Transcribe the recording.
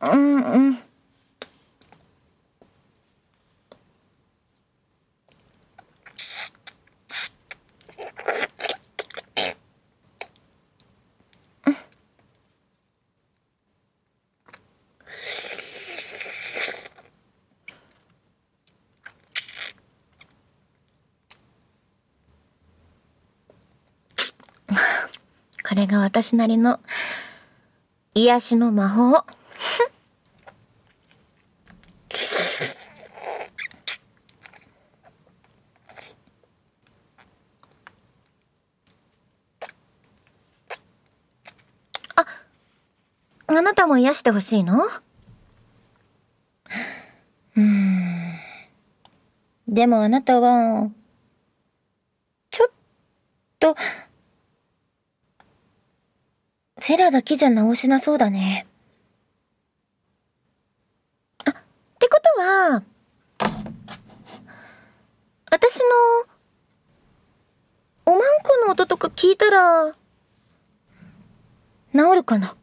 うん。これが私なりの癒しの魔法。あなたも癒してほしいの？でもあなたは、ちょっと、フェラだけじゃ治しなそうだね。ってことは、私の、おまんこの音とか聞いたら、治るかな？